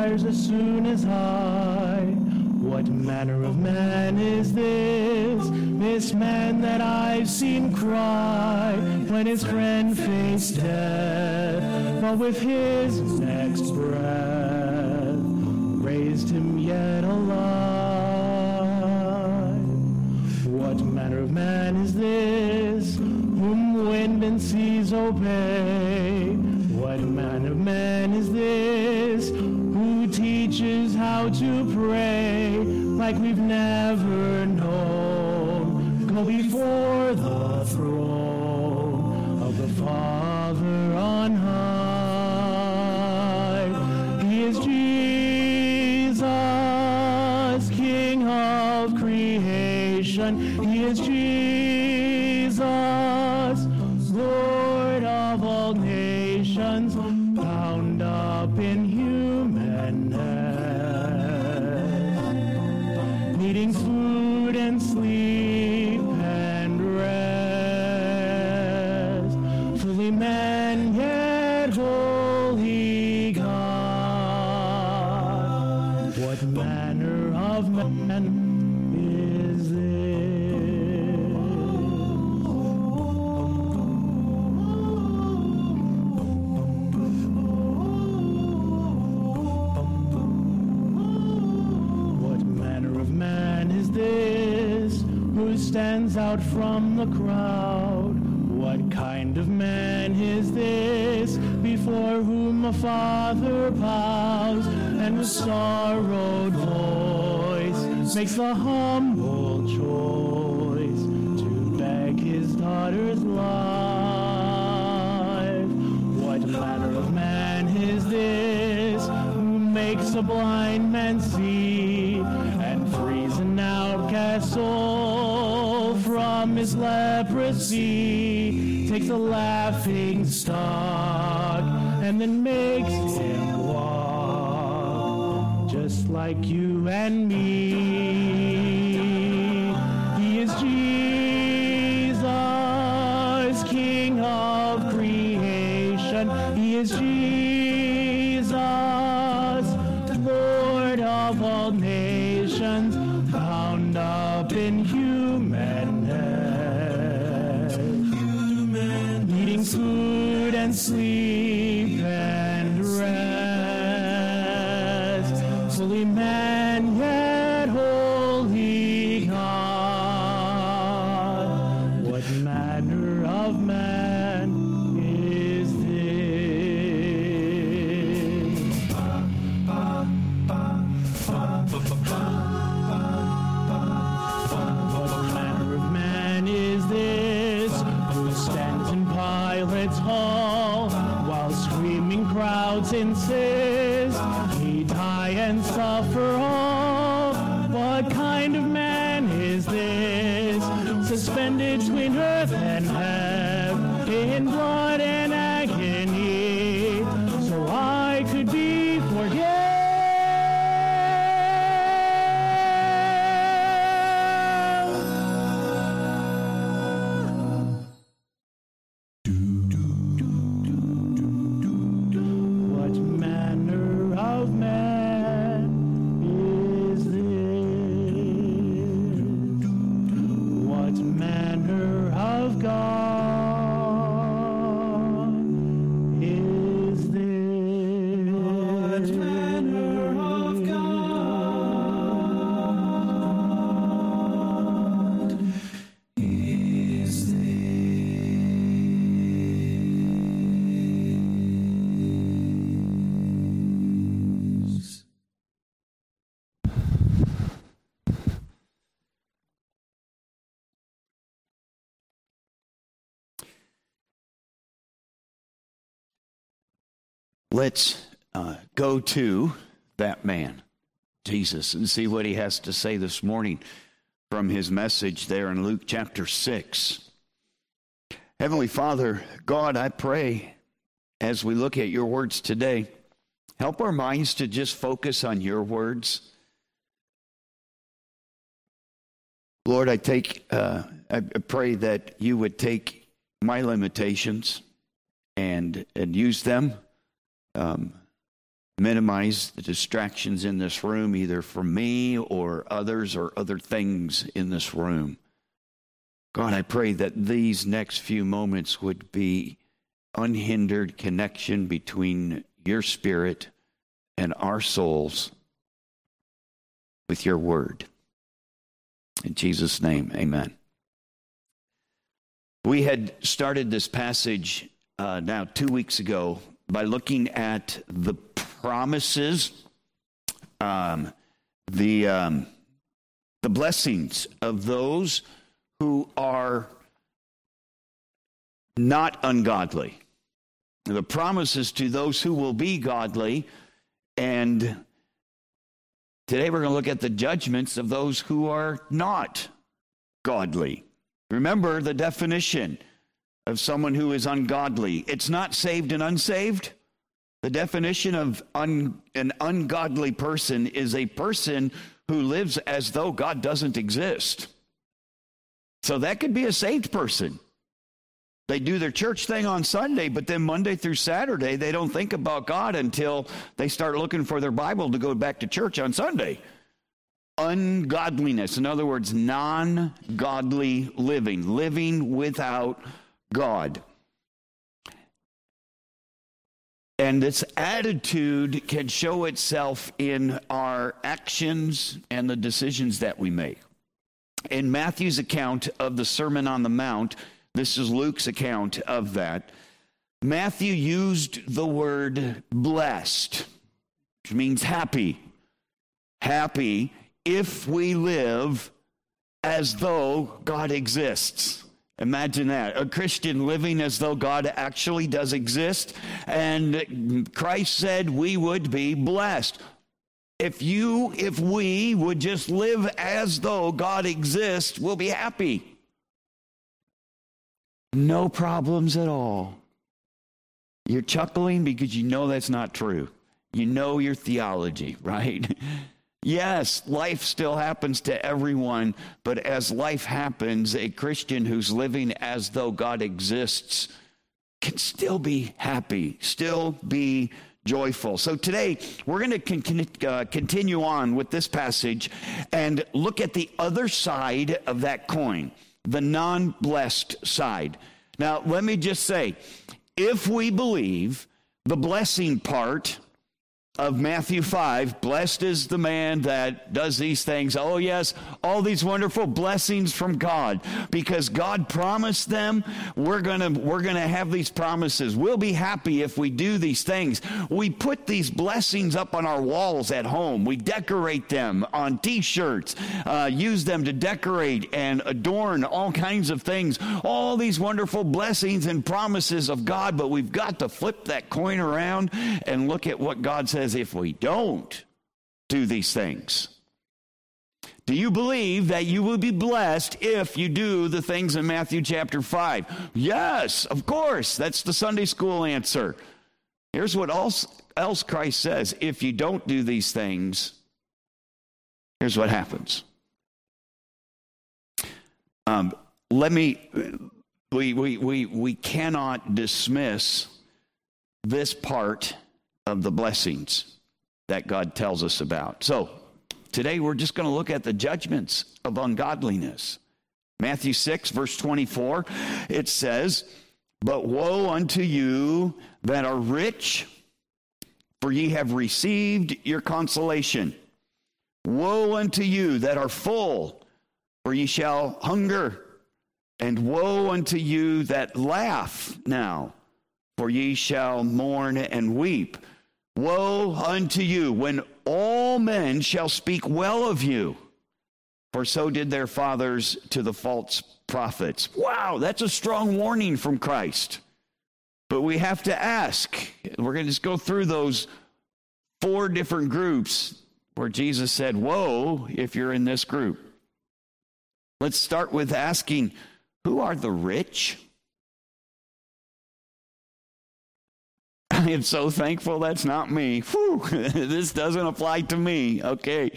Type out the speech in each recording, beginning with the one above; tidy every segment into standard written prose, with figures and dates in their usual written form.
fires as soon as I. What manner of man is this man that I've seen cry when his friend faced death, but with his next breath raised him yet alive? What manner of man is this whom wind and seas obey? What manner of man is this who teaches how to pray like we've never known? Go before the throne of the Father on high. He is Jesus, King of creation. He is Jesus, Lord of all nations, bound up in humanness, needing food and sleep and rest, fully man yet wholly God. What manner of man is this? Stands out from the crowd? What kind of man is this before whom a father bows, and with sorrowed voice makes the humble choice to beg his daughter's life? What manner of man is this who makes a blind man see and frees an outcast soul from his leprosy, takes a laughing stock and then makes him walk just like you and me? He is Jesus, King of creation. He is Jesus, Lord of all nations, bound up in humanness, needing food and sleep and rest, fully man yet wholly God. What manner of man is this? What manner of man is this who stands in Pilate's hall while screaming crowds insist he die and suffer all? What kind of man is this suspended between earth and heaven in blood and agony so I could be forgiven? Let's go to that man, Jesus, and see what he has to say this morning from his message there in Luke chapter 6. Heavenly Father, God, I pray as we look at your words today, help our minds to just focus on your words. Lord, I pray that you would take my limitations and use them minimize the distractions in this room, either from me or others or other things in this room. God, I pray that these next few moments would be unhindered connection between your spirit and our souls with your word. In Jesus' name, amen. We had started this passage now 2 weeks ago by looking at the promises, the blessings of those who are not ungodly. The promises to those who will be godly. And today we're going to look at the judgments of those who are not godly. Remember the definition of someone who is ungodly. It's not saved and unsaved. The definition of an ungodly person is a person who lives as though God doesn't exist. So that could be a saved person. They do their church thing on Sunday, but then Monday through Saturday, they don't think about God until they start looking for their Bible to go back to church on Sunday. Ungodliness, in other words, non-godly living without God. And this attitude can show itself in our actions and the decisions that we make. In Matthew's account of the Sermon on the Mount, this is Luke's account of that, Matthew used the word blessed, which means happy. Happy if we live as though God exists. Imagine that, a Christian living as though God actually does exist, and Christ said we would be blessed. If we would just live as though God exists, we'll be happy. No problems at all. You're chuckling because you know that's not true. You know your theology, right? Yes, life still happens to everyone, but as life happens, a Christian who's living as though God exists can still be happy, still be joyful. So today, we're going to continue on with this passage and look at the other side of that coin, the non-blessed side. Now, let me just say, if we believe the blessing part of Matthew 5, blessed is the man that does these things. Oh yes, all these wonderful blessings from God, because God promised them. We're gonna have these promises. We'll be happy if we do these things. We put these blessings up on our walls at home. We decorate them on t-shirts, use them to decorate and adorn all kinds of things. All these wonderful blessings and promises of God, but we've got to flip that coin around and look at what God says if we don't do these things. Do you believe that you will be blessed if you do the things in Matthew chapter 5? Yes, of course. That's the Sunday school answer. Here's what else Christ says. If you don't do these things, here's what happens. We cannot dismiss this part of the blessings that God tells us about. So today we're just going to look at the judgments of ungodliness. Matthew 6, verse 24, it says, "But woe unto you that are rich, for ye have received your consolation. Woe unto you that are full, for ye shall hunger. And woe unto you that laugh now, for ye shall mourn and weep. Woe unto you when all men shall speak well of you, for so did their fathers to the false prophets." Wow, that's a strong warning from Christ. But we have to ask. We're going to just go through those 4 different groups where Jesus said, woe if you're in this group. Let's start with asking, who are the rich? I am so thankful that's not me. Whew, this doesn't apply to me. Okay.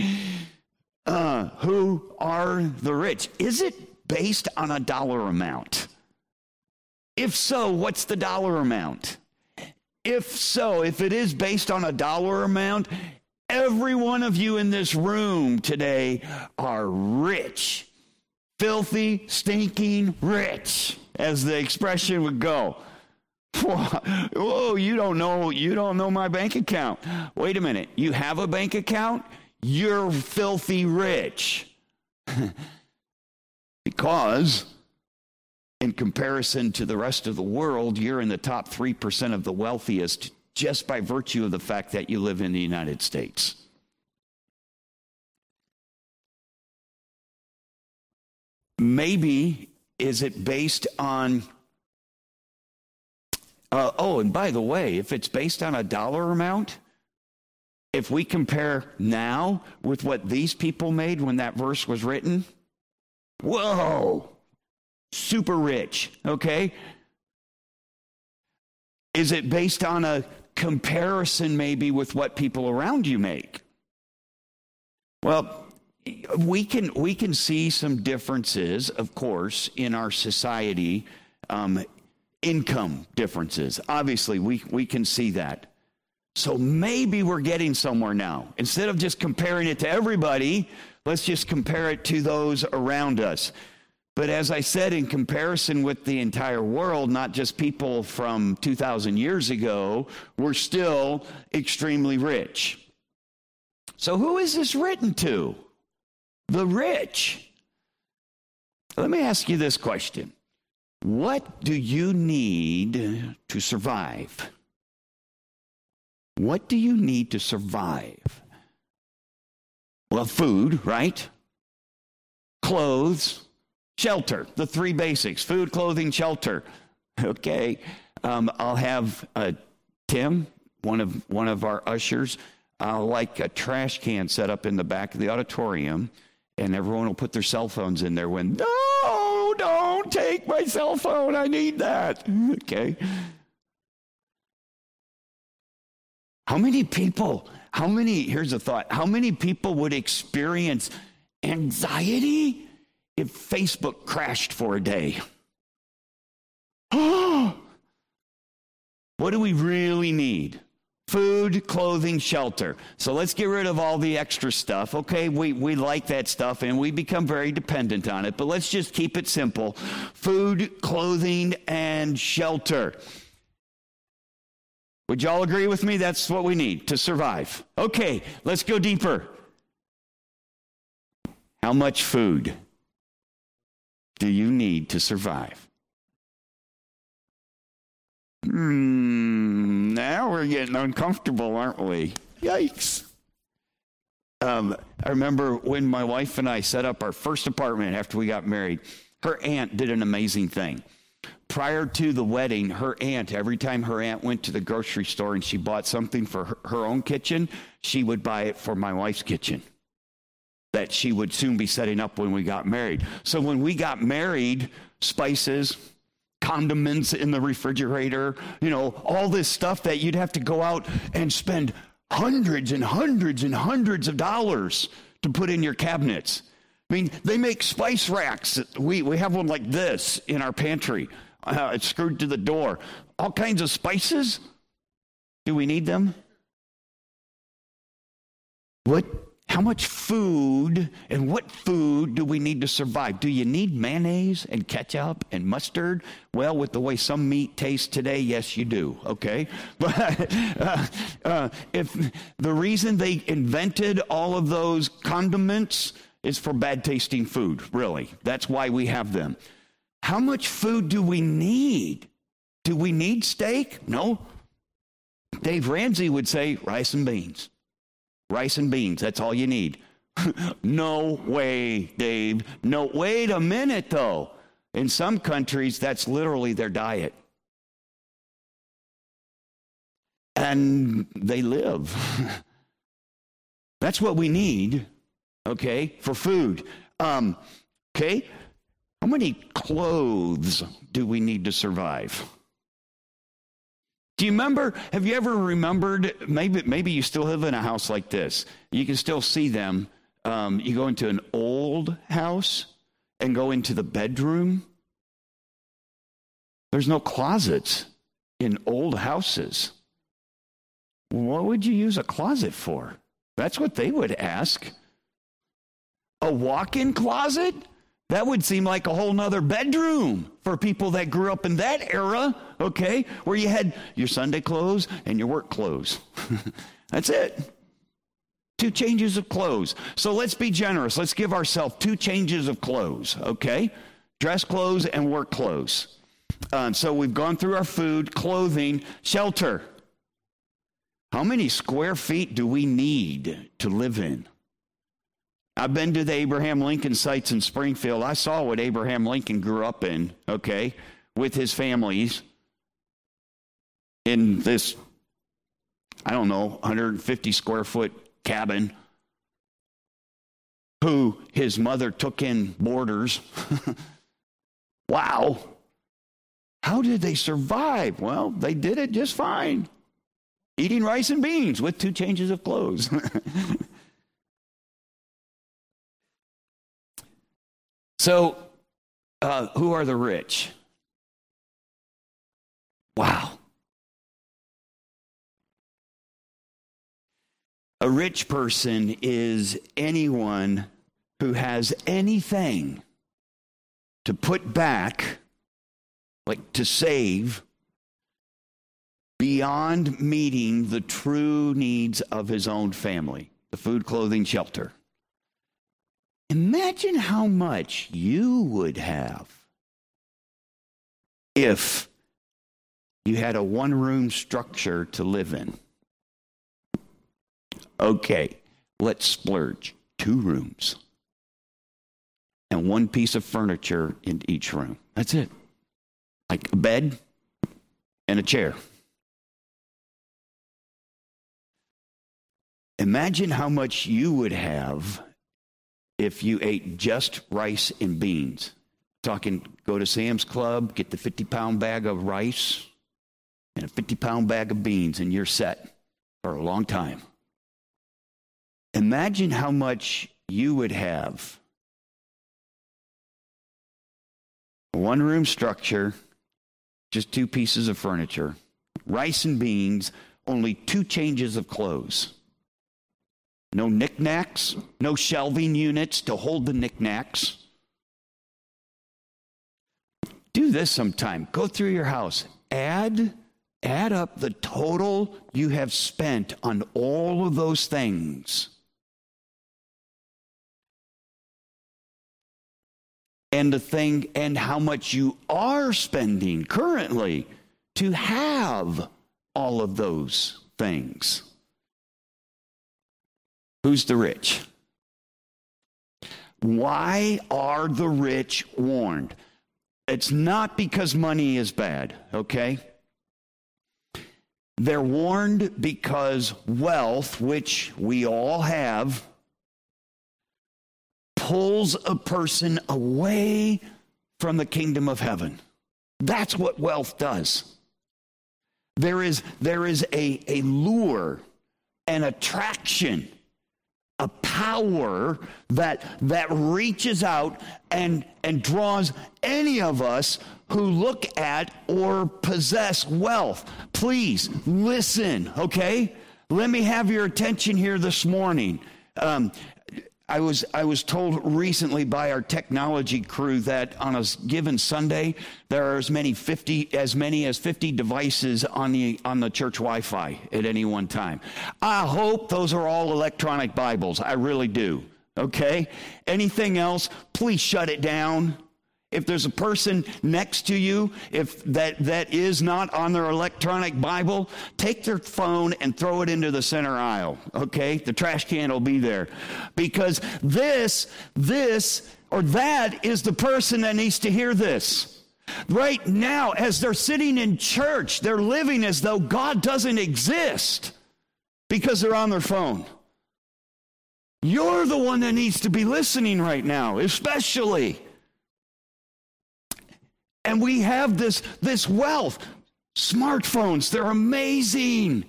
Who are the rich? Is it based on a dollar amount? If so, what's the dollar amount? If so, if it is based on a dollar amount, every one of you in this room today are rich. Filthy, stinking rich, as the expression would go. Whoa, you don't know my bank account. Wait a minute, you have a bank account? You're filthy rich. Because in comparison to the rest of the world, you're in the top 3% of the wealthiest just by virtue of the fact that you live in the United States. Maybe, is it based on, and by the way, if it's based on a dollar amount, if we compare now with what these people made when that verse was written, whoa, super rich, okay? Is it based on a comparison maybe with what people around you make? Well, we can see some differences, of course, in our society, income differences. Obviously, we can see that. So maybe we're getting somewhere now. Instead of just comparing it to everybody, let's just compare it to those around us. But as I said, in comparison with the entire world, not just people from 2,000 years ago, we're still extremely rich. So who is this written to? The rich. Let me ask you this question. What do you need to survive? What do you need to survive? Well, food, right? Clothes, shelter, the three basics, food, clothing, shelter. Okay, I'll have Tim, one of our ushers, like a trash can set up in the back of the auditorium, and everyone will put their cell phones in there when, no, don't take my cell phone, I need that. Okay. Here's a thought, how many people would experience anxiety if Facebook crashed for a day? What do we really need? Food, clothing, shelter. So let's get rid of all the extra stuff. Okay, we like that stuff and we become very dependent on it, but let's just keep it simple. Food, clothing, and shelter. Would y'all agree with me? That's what we need to survive. Okay, let's go deeper. How much food do you need to survive? Now we're getting uncomfortable, aren't we? Yikes. I remember when my wife and I set up our first apartment after we got married, her aunt did an amazing thing. Prior to the wedding, her aunt, every time her aunt went to the grocery store and she bought something for her own kitchen, she would buy it for my wife's kitchen that she would soon be setting up when we got married. So when we got married, spices, condiments in the refrigerator, all this stuff that you'd have to go out and spend hundreds and hundreds and hundreds of dollars to put in your cabinets. I mean, they make spice racks. We have one like this in our pantry. It's screwed to the door. All kinds of spices. Do we need them? How much food and what food do we need to survive? Do you need mayonnaise and ketchup and mustard? Well, with the way some meat tastes today, yes, you do, okay? But if the reason they invented all of those condiments is for bad tasting food, really. That's why we have them. How much food do we need? Do we need steak? No. Dave Ramsey would say rice and beans. Rice and beans, that's all you need. No way, Dave. No, wait a minute, though. In some countries, that's literally their diet. And they live. That's what we need, okay, for food. Okay, how many clothes do we need to survive? Do you remember, have you ever remembered, maybe you still live in a house like this. You can still see them. You go into an old house and go into the bedroom. There's no closets in old houses. What would you use a closet for? That's what they would ask. A walk-in closet? That would seem like a whole nother bedroom for people that grew up in that era, okay, where you had your Sunday clothes and your work clothes. That's it. 2 changes of clothes. So let's be generous. Let's give ourselves 2 changes of clothes, okay? Dress clothes and work clothes. So we've gone through our food, clothing, shelter. How many square feet do we need to live in? I've been to the Abraham Lincoln sites in Springfield. I saw what Abraham Lincoln grew up in, okay, with his families in this, 150 square foot cabin, who his mother took in boarders. Wow. How did they survive? Well, they did it just fine. Eating rice and beans with 2 changes of clothes. So, who are the rich? Wow. A rich person is anyone who has anything to put back, like to save, beyond meeting the true needs of his own family, the food, clothing, shelter. Imagine how much you would have if you had a 1-room structure to live in. Okay, let's splurge. 2 rooms and 1 piece of furniture in each room. That's it. Like a bed and a chair. Imagine how much you would have if you ate just rice and beans. Talking, go to Sam's Club, get the 50-pound bag of rice and a 50-pound bag of beans, and you're set for a long time. Imagine how much you would have. A 1-room structure, just 2 pieces of furniture, rice and beans, only 2 changes of clothes. No knickknacks, no shelving units to hold the knickknacks. Do this sometime. Go through your house. Add up the total you have spent on all of those things. And how much you are spending currently to have all of those things. Who's the rich? Why are the rich warned? It's not because money is bad, okay? They're warned because wealth, which we all have, pulls a person away from the kingdom of heaven. That's what wealth does. There is a lure, an attraction, a power that reaches out and draws any of us who look at or possess wealth. Please listen, okay? Let me have your attention here this morning. I was told recently by our technology crew that on a given Sunday there are as many as 50 devices on the church Wi-Fi at any one time. I hope those are all electronic Bibles. I really do. Okay? Anything else, please shut it down. If there's a person next to you, if that is not on their electronic Bible, take their phone and throw it into the center aisle, okay? The trash can will be there. Because this or that is the person that needs to hear this. Right now, as they're sitting in church, they're living as though God doesn't exist because they're on their phone. You're the one that needs to be listening right now, especially. And we have this wealth. Smartphones, they're amazing.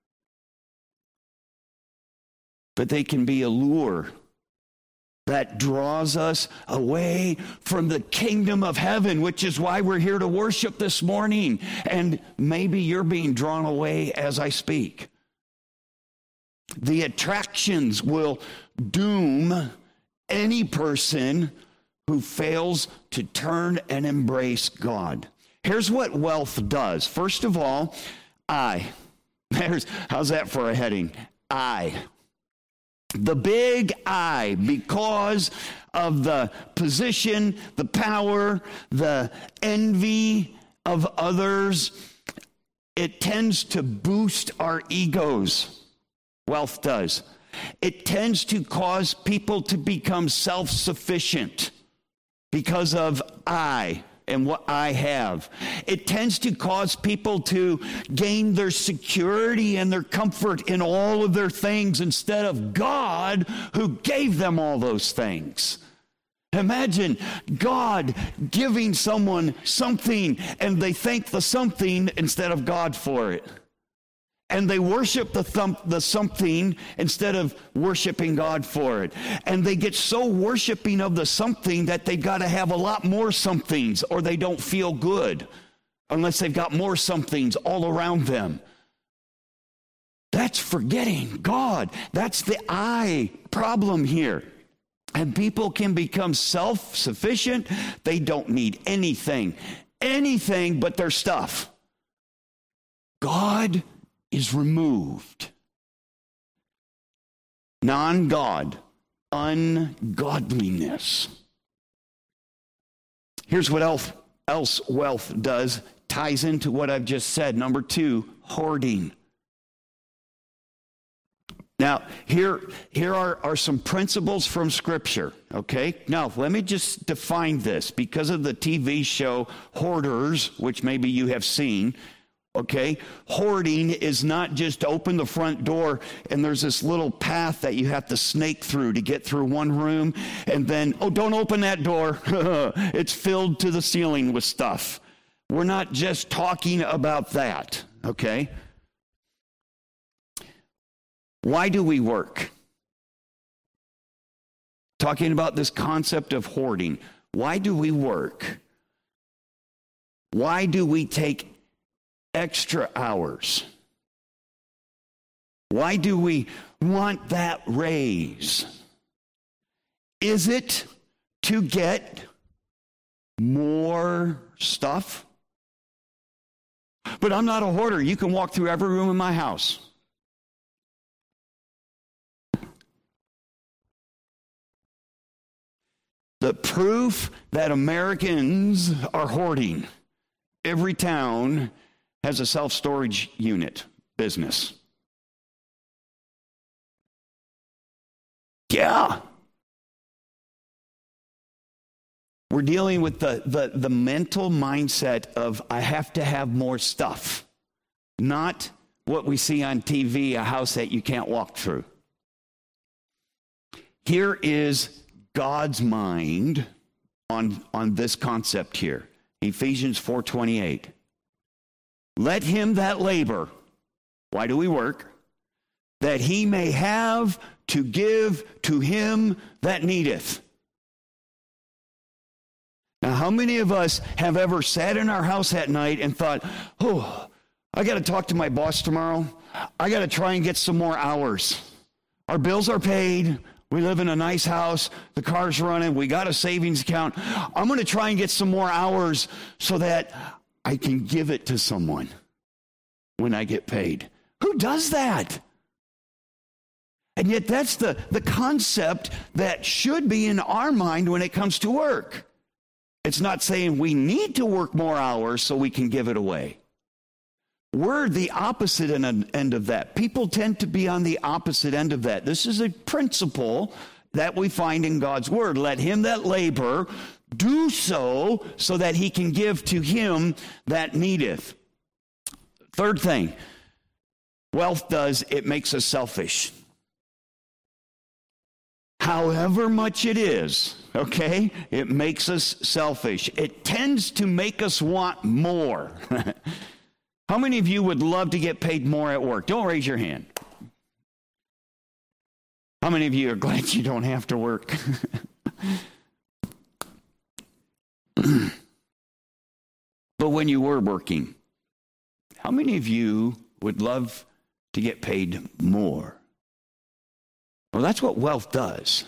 But they can be a lure that draws us away from the kingdom of heaven, which is why we're here to worship this morning. And maybe you're being drawn away as I speak. The attractions will doom any person who fails to turn and embrace God. Here's what wealth does. First of all, how's that for a heading? The big I, because of the position, the power, the envy of others, it tends to boost our egos. Wealth does. It tends to cause people to become self-sufficient because of I and what I have. It tends to cause people to gain their security and their comfort in all of their things instead of God who gave them all those things. Imagine God giving someone something and they thank the something instead of God for it. And they worship the something instead of worshiping God for it. And they get so worshiping of the something that they've got to have a lot more somethings or they don't feel good unless they've got more somethings all around them. That's forgetting God. That's the I problem here. And people can become self-sufficient. They don't need anything but their stuff. God is removed. Non-God, ungodliness. Here's what else wealth does, ties into what I've just said. Number 2, hoarding. Now, here are some principles from Scripture, okay? Now, let me just define this. Because of the TV show Hoarders, which maybe you have seen, okay? Hoarding is not just open the front door and there's this little path that you have to snake through to get through one room and then, don't open that door. It's filled to the ceiling with stuff. We're not just talking about that, okay? Why do we work? Talking about this concept of hoarding. Why do we work? Why do we take extra hours? Why do we want that raise? Is it to get more stuff? But I'm not a hoarder. You can walk through every room in my house. The proof that Americans are hoarding. Every town has a self-storage unit business. Yeah. We're dealing with the mental mindset of I have to have more stuff. Not what we see on TV, a house that you can't walk through. Here is God's mind on this concept here. Ephesians 4:28. Let him that labor, why do we work? That he may have to give to him that needeth. Now, how many of us have ever sat in our house at night and thought, I got to talk to my boss tomorrow. I got to try and get some more hours. Our bills are paid. We live in a nice house. The car's running. We got a savings account. I'm going to try and get some more hours so that I can give it to someone when I get paid. Who does that? And yet that's the concept that should be in our mind when it comes to work. It's not saying we need to work more hours so we can give it away. We're the opposite end of that. People tend to be on the opposite end of that. This is a principle that we find in God's word. Let him that labor do so that he can give to him that needeth. Third thing, wealth does, it makes us selfish. However much it is, okay, it makes us selfish. It tends to make us want more. How many of you would love to get paid more at work? Don't raise your hand. How many of you are glad you don't have to work? But when you were working, how many of you would love to get paid more? Well, that's what wealth does.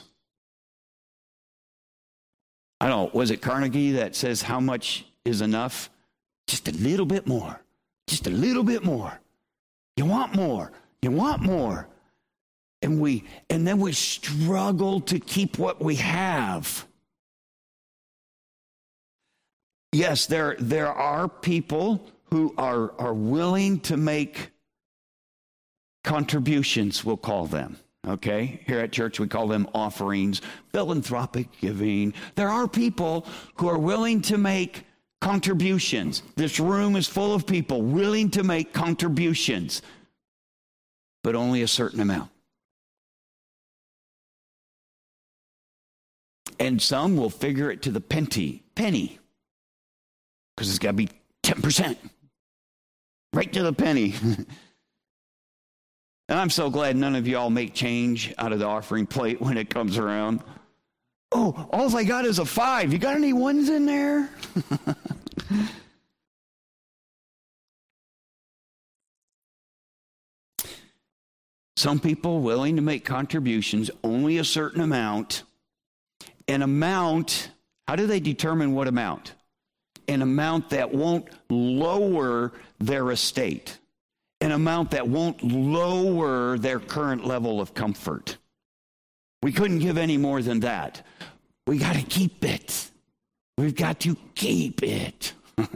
I don't know, was it Carnegie that says how much is enough? Just a little bit more. Just a little bit more. You want more. You want more. And then we struggle to keep what we have. Yes, there are people who are willing to make contributions, we'll call them. Okay? Here at church, we call them offerings, philanthropic giving. There are people who are willing to make contributions. This room is full of people willing to make contributions, but only a certain amount. And some will figure it to the penny, because it's got to be 10%, right to the penny. And I'm so glad none of y'all make change out of the offering plate when it comes around. Oh, all I got is a 5. You got any ones in there? Some people willing to make contributions, only a certain amount. An amount, how do they determine what amount? An amount that won't lower their estate. An amount that won't lower their current level of comfort. We couldn't give any more than that. We got to keep it. We've got to keep it.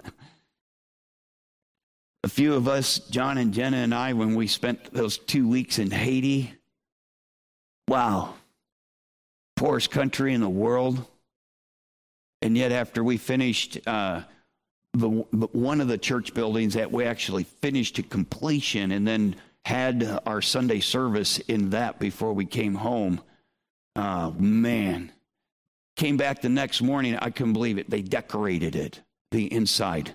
A few of us, John and Jenna and I, when we spent those 2 weeks in Haiti, wow, poorest country in the world. And yet after we finished one of the church buildings that we actually finished to completion and then had our Sunday service in that before we came home. Man. Came back the next morning, I couldn't believe it. They decorated it, the inside.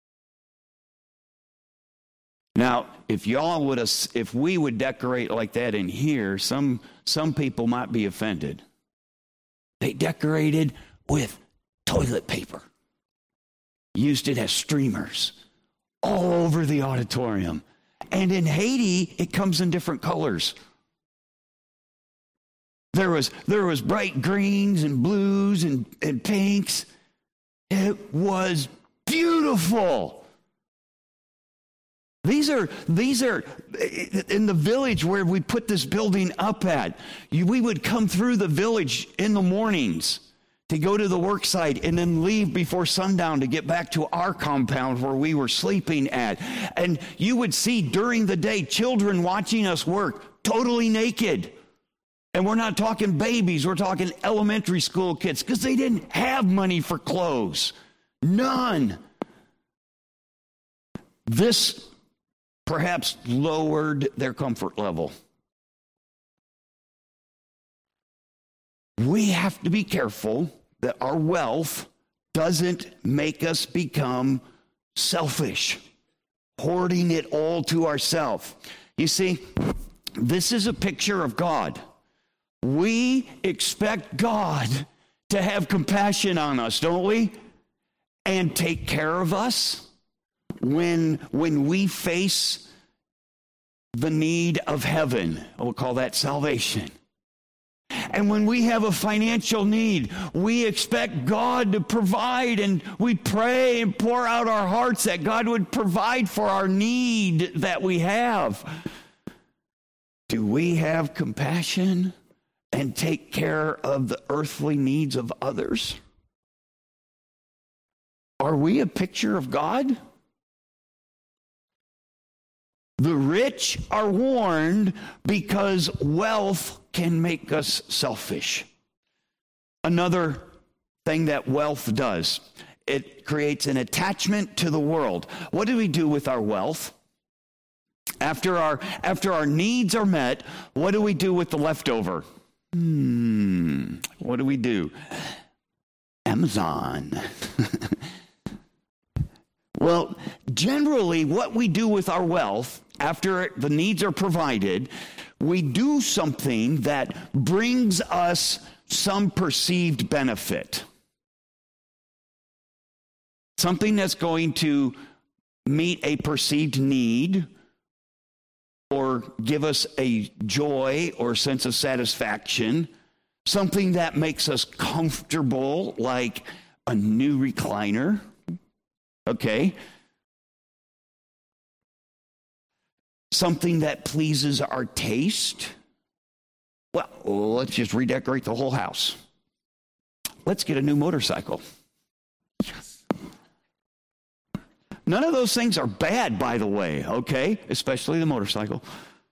Now, if we would decorate like that in here, some people might be offended. They decorated with toilet paper. Used it as streamers all over the auditorium. And in Haiti, it comes in different colors. There was bright greens and blues and pinks. It was beautiful. These are in the village where we put this building up at. We would come through the village in the mornings to go to the work site and then leave before sundown to get back to our compound where we were sleeping at. And you would see during the day children watching us work totally naked. And we're not talking babies, we're talking elementary school kids because they didn't have money for clothes. None. This perhaps lowered their comfort level. We have to be careful that our wealth doesn't make us become selfish, hoarding it all to ourselves. You see, this is a picture of God. We expect God to have compassion on us, don't we? And take care of us when we face the need of heaven. We'll call that salvation. And when we have a financial need, we expect God to provide, and we pray and pour out our hearts that God would provide for our need that we have. Do we have compassion and take care of the earthly needs of others? Are we a picture of God? The rich are warned because wealth can make us selfish. Another thing that wealth does, it creates an attachment to the world. What do we do with our wealth? After our needs are met, what do we do with the leftover? What do we do? Amazon. Well, generally, what we do with our wealth, after the needs are provided, we do something that brings us some perceived benefit. Something that's going to meet a perceived need or give us a joy or sense of satisfaction, something that makes us comfortable, like a new recliner, okay? Something that pleases our taste. Well, let's just redecorate the whole house. Let's get a new motorcycle. Yes. None of those things are bad, by the way, okay? Especially the motorcycle.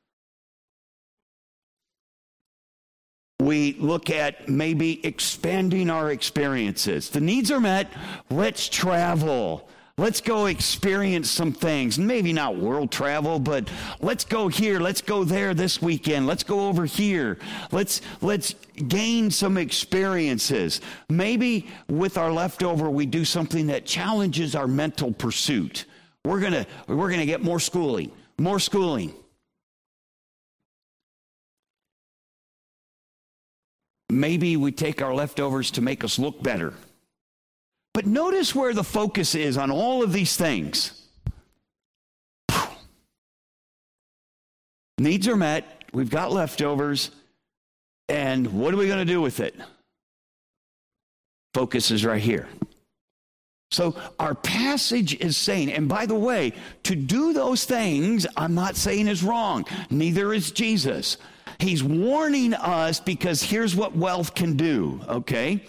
We look at maybe expanding our experiences. The needs are met. Let's travel. Let's go experience some things. Maybe not world travel, but let's go here. Let's go there this weekend. Let's go over here. Let's gain some experiences. Maybe with our leftover, we do something that challenges our mental pursuit. We're gonna get more schooling. More schooling. Maybe we take our leftovers to make us look better. But notice where the focus is on all of these things. Needs are met. We've got leftovers. And what are we going to do with it? Focus is right here. So our passage is saying, and by the way, to do those things, I'm not saying is wrong. Neither is Jesus. He's warning us because here's what wealth can do, okay?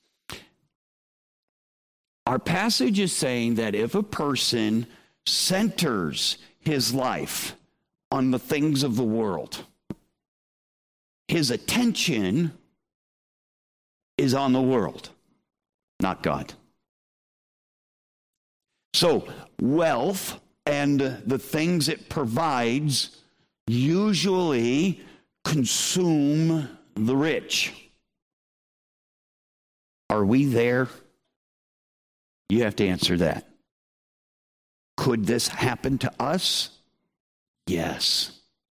Our passage is saying that if a person centers his life on the things of the world, his attention is on the world, not God. So wealth and the things it provides usually consume the rich. Are we there? You have to answer that. Could this happen to us? Yes.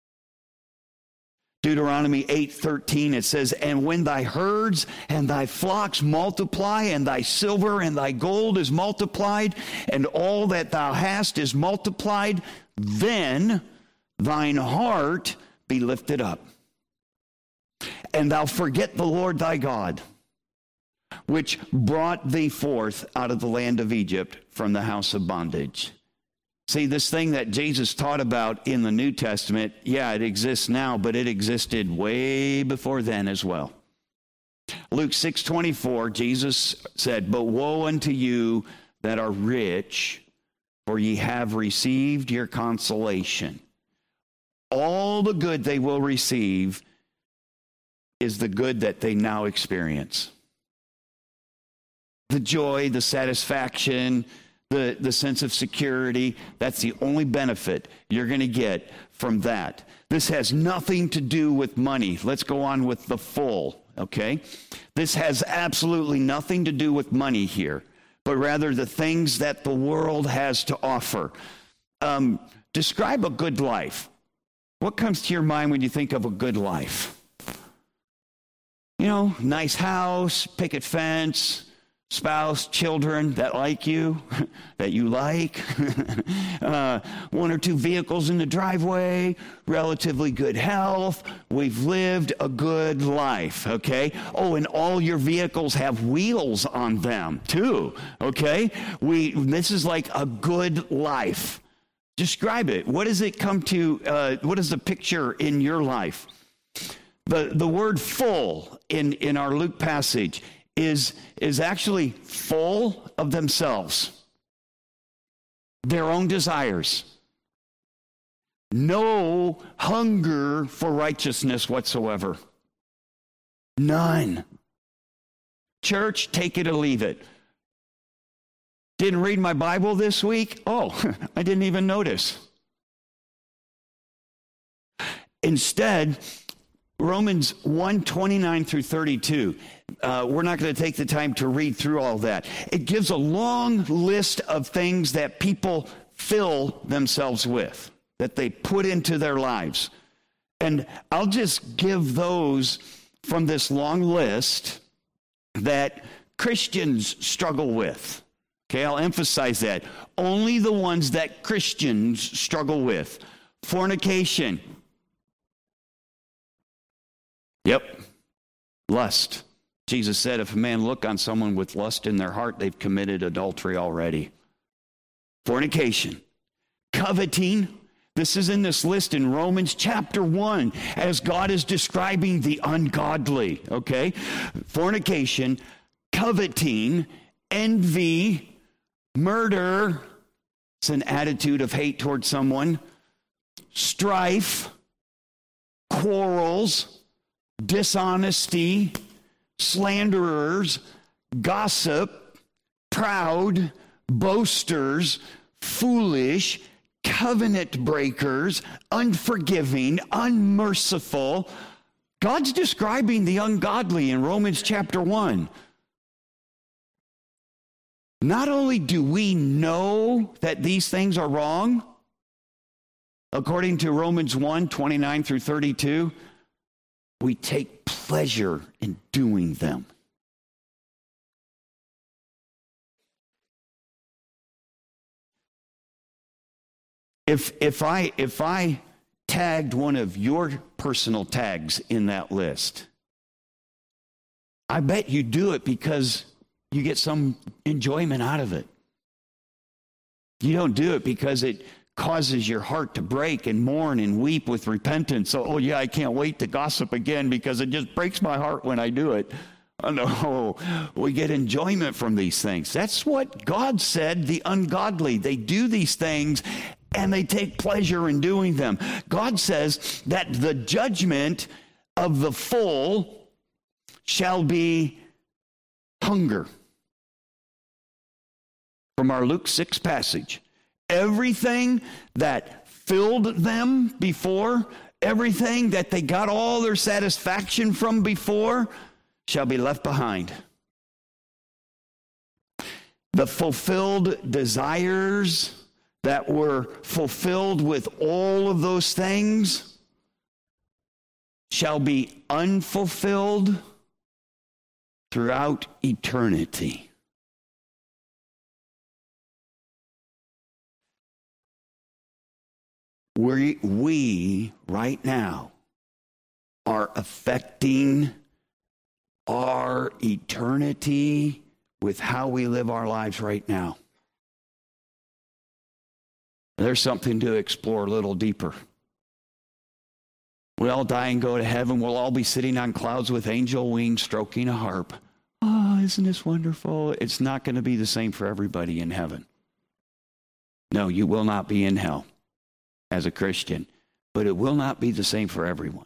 Deuteronomy 8:13, it says, "And when thy herds and thy flocks multiply, and thy silver and thy gold is multiplied, and all that thou hast is multiplied, then thine heart be lifted up. And thou forget the Lord thy God, which brought thee forth out of the land of Egypt from the house of bondage." See, this thing that Jesus taught about in the New Testament, yeah, it exists now, but it existed way before then as well. Luke 6:24, Jesus said, "But woe unto you that are rich, for ye have received your consolation." All the good they will receive is the good that they now experience. The joy, the satisfaction, the sense of security, that's the only benefit you're going to get from that. This has nothing to do with money. Let's go on with the full, okay? This has absolutely nothing to do with money here, but rather the things that the world has to offer. Describe a good life. What comes to your mind when you think of a good life? You know, nice house, picket fence, spouse, children that like you, that you like, one or two vehicles in the driveway, relatively good health. We've lived a good life, okay? Oh, and all your vehicles have wheels on them too, okay? This is like a good life. Describe it. What does it come to, what is the picture in your life? The word full in our Luke passage is actually full of themselves, their own desires, no hunger for righteousness whatsoever. None. Church, take it or leave it. Didn't read my Bible this week? Oh, I didn't even notice. Instead, Romans 1:29 through 32. We're not going to take the time to read through all that. It gives a long list of things that people fill themselves with, that they put into their lives. And I'll just give those from this long list that Christians struggle with. Okay, I'll emphasize that. Only the ones that Christians struggle with. Fornication. Yep. Lust. Jesus said if a man look on someone with lust in their heart, they've committed adultery already. Fornication. Coveting. This is in this list in Romans chapter 1 as God is describing the ungodly, okay? Fornication, coveting, envy, murder. It's an attitude of hate towards someone. Strife, quarrels, dishonesty, slanderers, gossip, proud, boasters, foolish, covenant breakers, unforgiving, unmerciful. God's describing the ungodly in Romans chapter 1. Not only do we know that these things are wrong, according to Romans 1, 29 through 32, we take pleasure in doing them. If I tagged one of your personal tags in that list, I bet you do it because you get some enjoyment out of it. You don't do it because it causes your heart to break and mourn and weep with repentance. Oh yeah, I can't wait to gossip again because it just breaks my heart when I do it. Oh, no, we get enjoyment from these things. That's what God said, the ungodly. They do these things and they take pleasure in doing them. God says that the judgment of the full shall be hunger. From our Luke 6 passage. Everything that filled them before, everything that they got all their satisfaction from before, shall be left behind. The fulfilled desires that were fulfilled with all of those things shall be unfulfilled throughout eternity. We right now are affecting our eternity with how we live our lives right now. There's something to explore a little deeper. We all die and go to heaven. We'll all be sitting on clouds with angel wings stroking a harp. Oh, isn't this wonderful? It's not going to be the same for everybody in heaven. No, you will not be in hell as a Christian, but it will not be the same for everyone.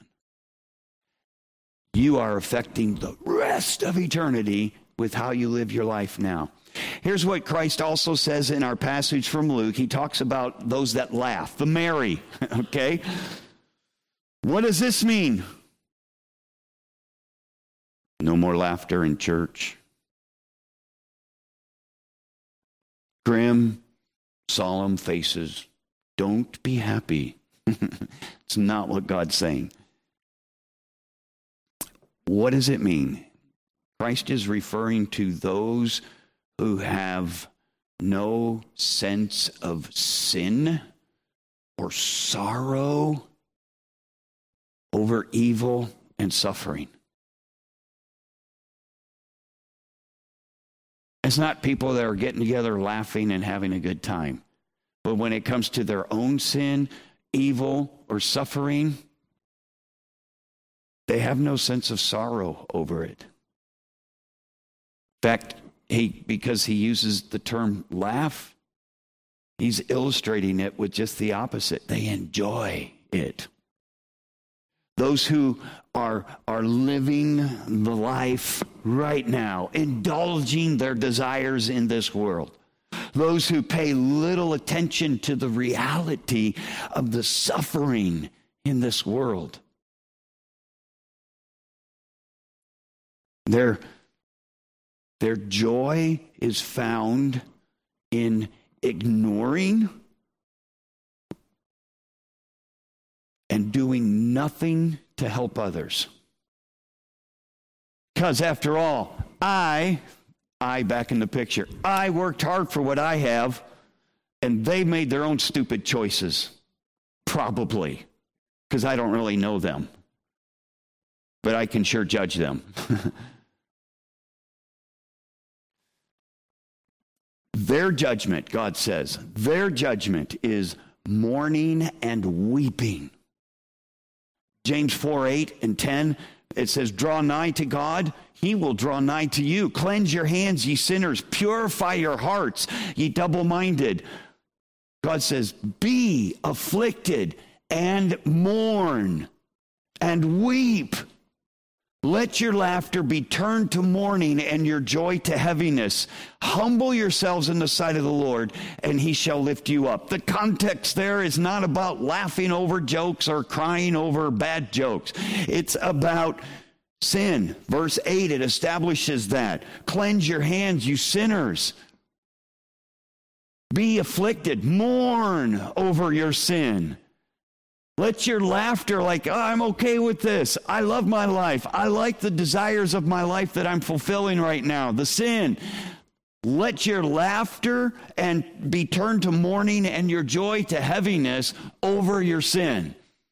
You are affecting the rest of eternity with how you live your life now. Here's what Christ also says in our passage from Luke. He talks about those that laugh, the merry, okay? What does this mean? No more laughter in church. Grim, solemn faces. Don't be happy. It's not what God's saying. What does it mean? Christ is referring to those who have no sense of sin or sorrow over evil and suffering. It's not people that are getting together laughing and having a good time. But when it comes to their own sin, evil, or suffering, they have no sense of sorrow over it. In fact, because he uses the term laugh, he's illustrating it with just the opposite. They enjoy it. Those who are living the life right now, indulging their desires in this world. Those who pay little attention to the reality of the suffering in this world. Their joy is found in ignoring and doing nothing to help others. Because after all, I back in the picture, I worked hard for what I have, and they made their own stupid choices. Probably, because I don't really know them. But I can sure judge them. Their judgment, God says, their judgment is mourning and weeping. James 4:8 and 10, it says, draw nigh to God, he will draw nigh to you. Cleanse your hands, ye sinners. Purify your hearts, ye double-minded. God says, be afflicted and mourn and weep. Let your laughter be turned to mourning and your joy to heaviness. Humble yourselves in the sight of the Lord, and he shall lift you up. The context there is not about laughing over jokes or crying over bad jokes. It's about sin. Verse 8, it establishes that. Cleanse your hands, you sinners. Be afflicted. Mourn over your sin. Let your laughter, like, oh, I'm okay with this. I love my life. I like the desires of my life that I'm fulfilling right now. The sin. Let your laughter and be turned to mourning and your joy to heaviness over your sin.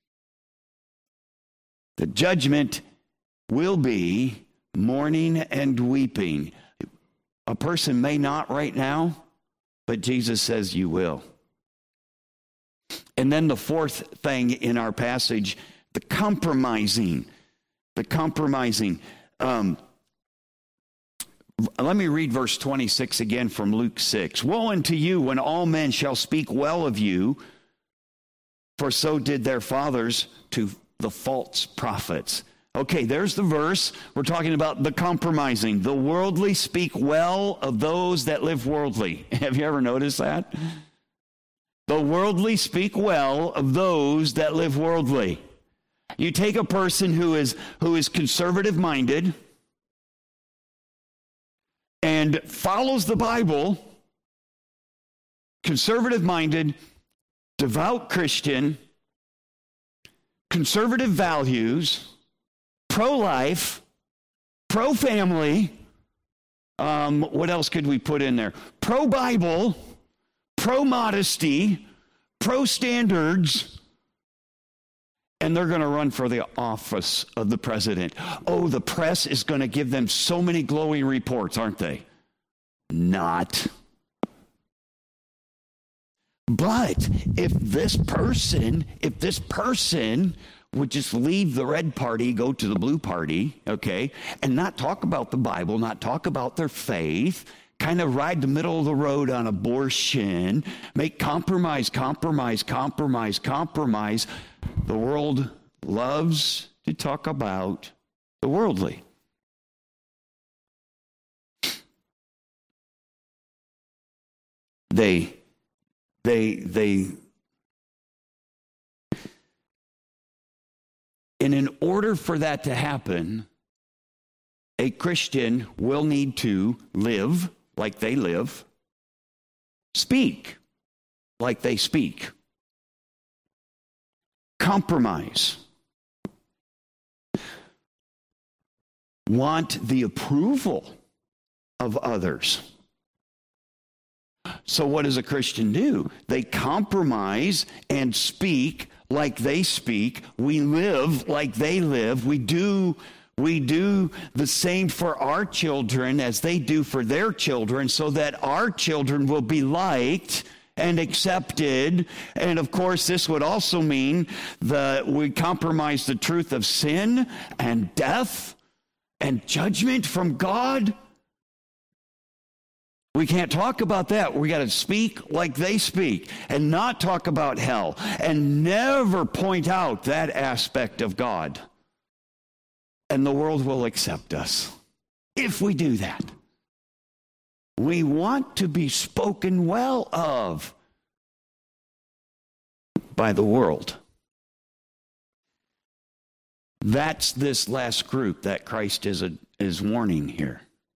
The judgment will be mourning and weeping. A person may not right now, but Jesus says you will. And then the fourth thing in our passage, the compromising. The compromising. Let me read verse 26 again from Luke 6. Woe unto you when all men shall speak well of you, for so did their fathers to the false prophets. Okay, there's the verse. We're talking about the compromising. The worldly speak well of those that live worldly. Have you ever noticed that? The worldly speak well of those that live worldly. You take a person who is conservative-minded and follows the Bible, conservative-minded, devout Christian, conservative values, pro-life, pro-family, what else could we put in there? Pro-Bible, pro-modesty, pro-standards, and they're going to run for the office of the president. Oh, the press is going to give them so many glowing reports, aren't they? Not. But if this person would just leave the red party, go to the blue party, okay, and not talk about the Bible, not talk about their faith, kind of ride the middle of the road on abortion, make compromise. The world loves to talk about the worldly. And in order for that to happen, a Christian will need to live like they live, speak like they speak, compromise, want the approval of others. So what does a Christian do? They compromise and speak like they speak. We live like they live. We do the same for our children as they do for their children, so that our children will be liked and accepted. And of course, this would also mean that we compromise the truth of sin and death and judgment from God. We can't talk about that. We got to speak like they speak and not talk about hell and never point out that aspect of God. And the world will accept us if we do that. We want to be spoken well of by the world. That's this last group that Christ is warning here.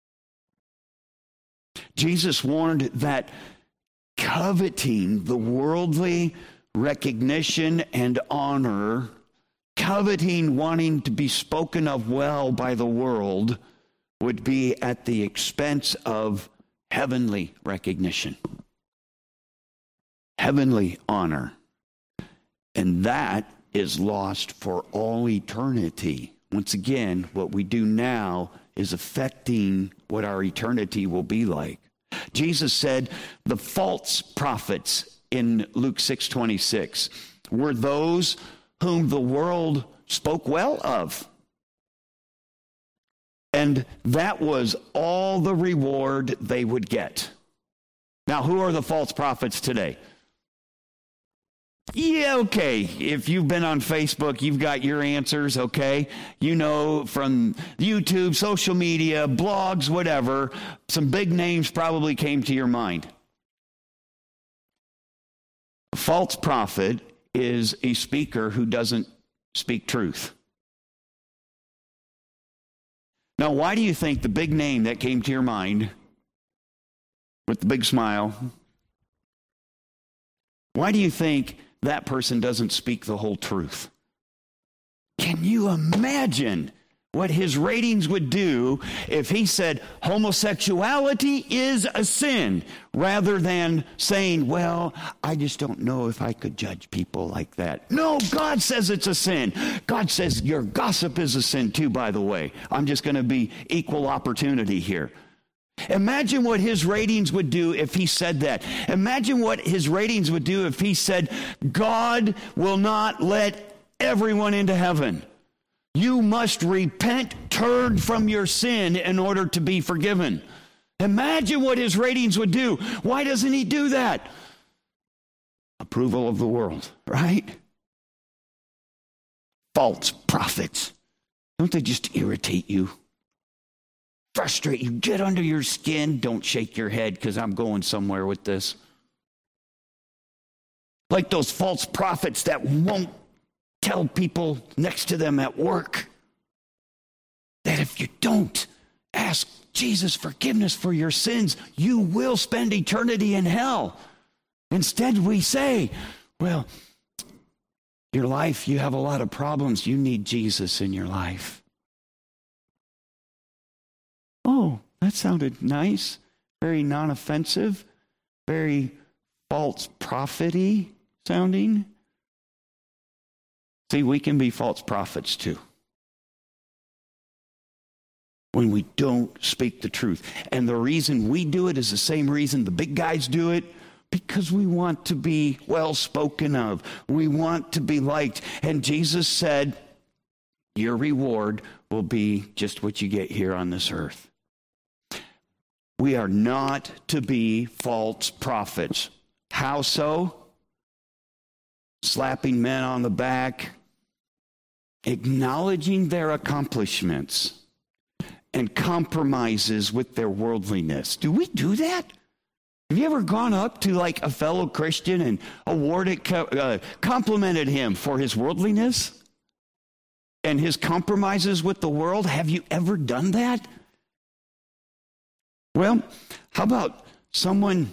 Jesus warned that coveting the worldly recognition and honor, coveting wanting to be spoken of well by the world, would be at the expense of heavenly recognition, heavenly honor. And that is lost for all eternity. Once again, what we do now is affecting what our eternity will be like. Jesus said the false prophets in Luke 6:26 were those whom the world spoke well of. And that was all the reward they would get. Now, who are the false prophets today? Yeah, okay. If you've been on Facebook, you've got your answers, okay? You know, from YouTube, social media, blogs, whatever, some big names probably came to your mind. A false prophet is a speaker who doesn't speak truth. Now, why do you think the big name that came to your mind with the big smile, why do you think that person doesn't speak the whole truth? Can you imagine what his ratings would do if he said homosexuality is a sin, rather than saying, well, I just don't know if I could judge people like that? No, God says it's a sin. God says your gossip is a sin too, by the way. I'm just going to be equal opportunity here. Imagine what his ratings would do if he said that. Imagine what his ratings would do if he said, God will not let everyone into heaven. You must repent, turn from your sin in order to be forgiven. Imagine what his ratings would do. Why doesn't he do that? Approval of the world, right? False prophets. Don't they just irritate you? Frustrate you, get under your skin. Don't shake your head, because I'm going somewhere with this. Like those false prophets that won't tell people next to them at work that if you don't ask Jesus forgiveness for your sins, you will spend eternity in hell. Instead, we say, well, your life, you have a lot of problems. You need Jesus in your life. Oh, that sounded nice, very non-offensive, very false prophet-y sounding. See, we can be false prophets too when we don't speak the truth. And the reason we do it is the same reason the big guys do it, because we want to be well spoken of. We want to be liked. And Jesus said, your reward will be just what you get here on this earth. We are not to be false prophets. How so? Slapping men on the back, acknowledging their accomplishments, and compromises with their worldliness. Do we do that? Have you ever gone up to like a fellow Christian and complimented him for his worldliness and his compromises with the world? Have you ever done that? Well, how about someone,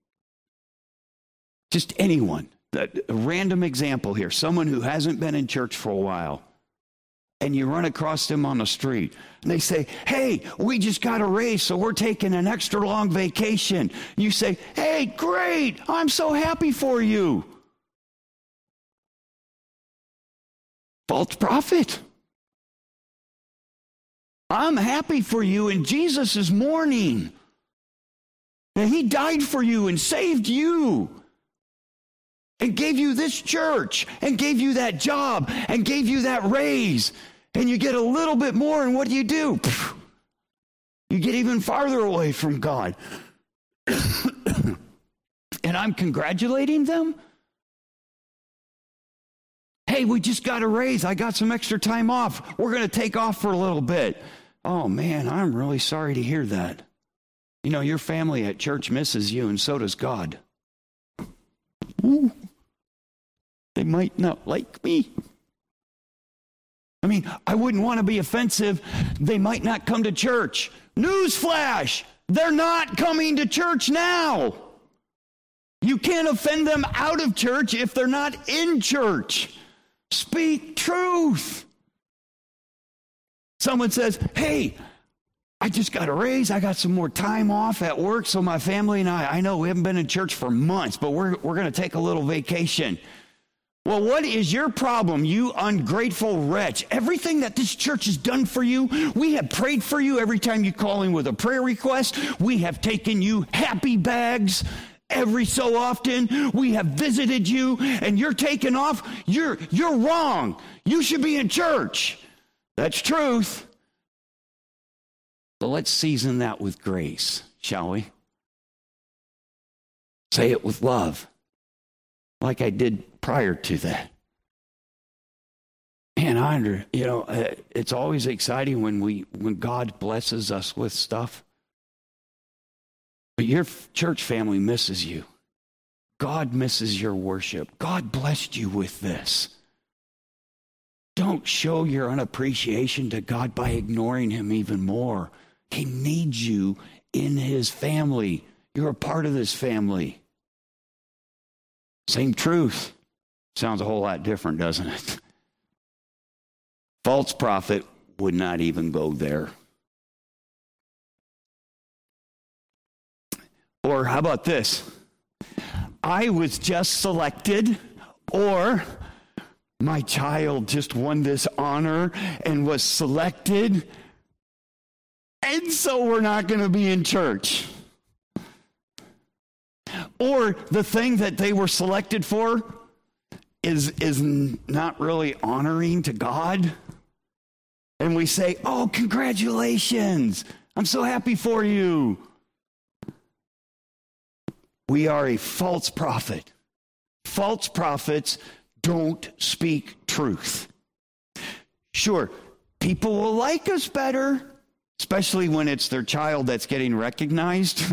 just anyone, a random example here, someone who hasn't been in church for a while, and you run across them on the street, and they say, hey, we just got a raise, so we're taking an extra long vacation. You say, hey, great, I'm so happy for you. False prophet. I'm happy for you, and Jesus is mourning. And he died for you and saved you and gave you this church and gave you that job and gave you that raise. And you get a little bit more, and what do? You get even farther away from God. And I'm congratulating them? Hey, we just got a raise. I got some extra time off. We're going to take off for a little bit. Oh, man, I'm really sorry to hear that. You know, your family at church misses you, and so does God. Ooh, they might not like me. I mean, I wouldn't want to be offensive. They might not come to church. Newsflash, they're not coming to church now. You can't offend them out of church if they're not in church. Speak truth. Someone says, hey, I just got a raise. I got some more time off at work, so my family and I know we haven't been in church for months, but we're going to take a little vacation. Well, what is your problem, you ungrateful wretch? Everything that this church has done for you, we have prayed for you every time you call in with a prayer request. We have taken you happy bags every so often. We have visited you, and you're taking off. You're wrong. You should be in church. That's truth. So let's season that with grace, shall we? Say it with love, like I did prior to that. And it's always exciting when God blesses us with stuff. But your church family misses you. God misses your worship. God blessed you with this. Don't show your unappreciation to God by ignoring him even more. He needs you in his family. You're a part of this family. Same truth. Sounds a whole lot different, doesn't it? False prophet would not even go there. Or how about this? I was just selected, or my child just won this honor and was selected, and so we're not going to be in church. Or the thing that they were selected for is not really honoring to God. And we say, oh, congratulations. I'm so happy for you. We are a false prophet. False prophets don't speak truth. Sure, people will like us better, especially when it's their child that's getting recognized.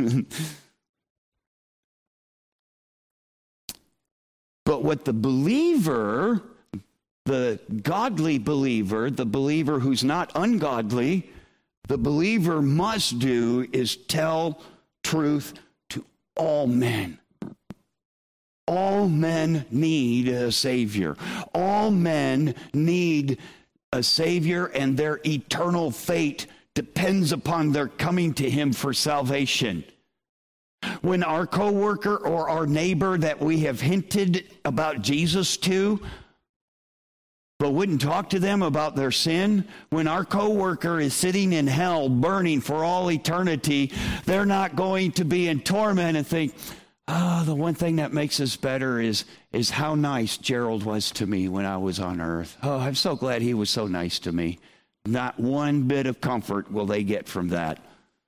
But what the believer, the godly believer, the believer who's not ungodly, the believer must do is tell truth to all men. All men need a Savior. All men need a Savior, and their eternal fate depends upon their coming to him for salvation. When our coworker or our neighbor that we have hinted about Jesus to, but wouldn't talk to them about their sin, when our coworker is sitting in hell burning for all eternity, they're not going to be in torment and think, the one thing that makes us better is how nice Gerald was to me when I was on earth. Oh, I'm so glad he was so nice to me. Not one bit of comfort will they get from that.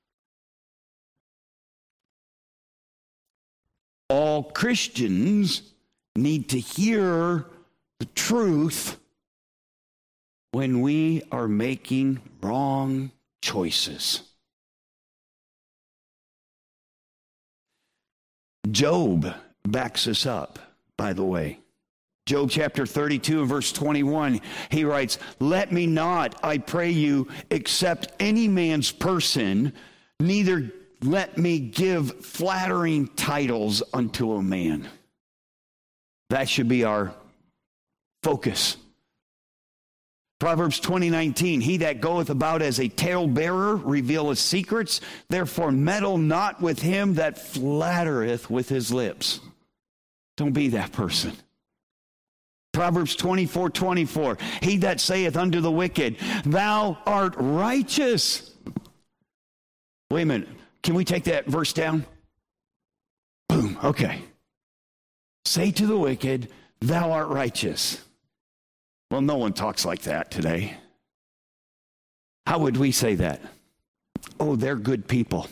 All Christians need to hear the truth when we are making wrong choices. Job backs us up, by the way. Job chapter 32 and verse 21, he writes, "Let me not, I pray you, accept any man's person, neither let me give flattering titles unto a man." That should be our focus. Proverbs 20:19, "He that goeth about as a talebearer revealeth secrets, therefore meddle not with him that flattereth with his lips." Don't be that person. Proverbs 24:24, "He that saith unto the wicked, thou art righteous." Wait a minute. Can we take that verse down? Boom. Okay. Say to the wicked, thou art righteous. Well, no one talks like that today. How would we say that? Oh, they're good people.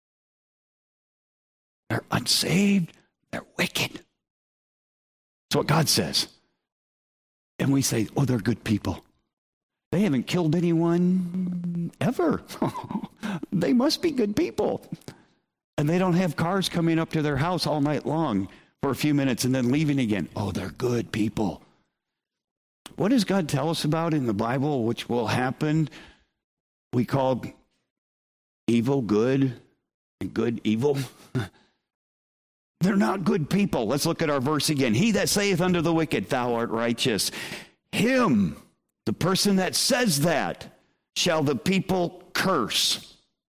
They're unsaved. They're wicked. That's what God says. And we say, oh, they're good people. They haven't killed anyone ever. They must be good people. And they don't have cars coming up to their house all night long for a few minutes and then leaving again. Oh, they're good people. What does God tell us about in the Bible which will happen? We call evil good and good evil. They're not good people. Let's look at our verse again. "He that saith unto the wicked, thou art righteous, him," the person that says that, "shall the people curse.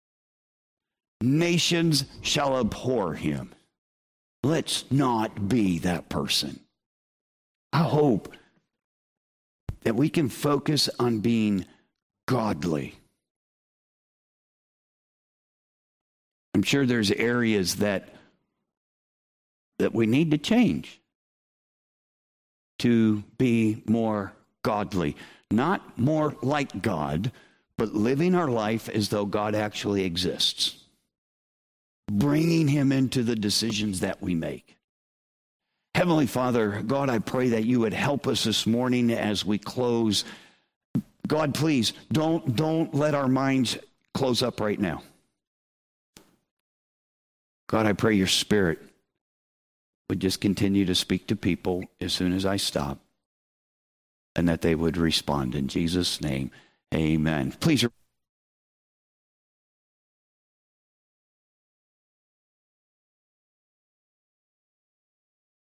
Nations shall abhor him." Let's not be that person. I hope that we can focus on being godly. I'm sure there's areas that we need to change to be more godly. Not more like God, but living our life as though God actually exists. Bringing him into the decisions that we make. Heavenly Father, God, I pray that you would help us this morning as we close. God, please, don't let our minds close up right now. God, I pray your Spirit would just continue to speak to people as soon as I stop, and that they would respond. In Jesus' name, amen. Please.